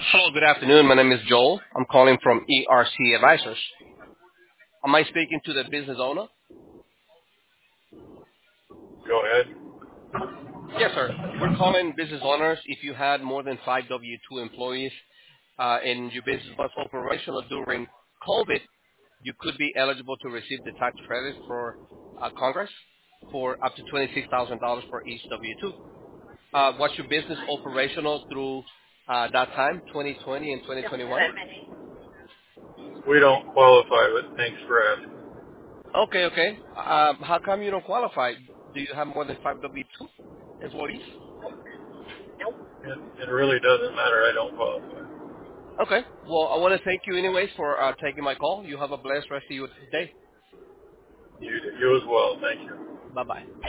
Hello, good afternoon. My name is Joel. I'm calling from ERC Advisors. Am I speaking to the business owner? Go ahead. Yes, sir. We're calling business owners. If you had more than 5 W-2 employees and your business was operational during COVID, you could be eligible to receive the tax credit for Congress for up to $26,000 for each W-2. Was your business operational through that time, 2020 and 2021? We don't qualify, but thanks for asking. Okay, okay. How come you don't qualify? Do you have more than 5 W-2 employees? It really doesn't matter. I don't qualify. Okay. Well, I want to thank you anyways for taking my call. You have a blessed rest of your day. You as well. Thank you. Bye-bye.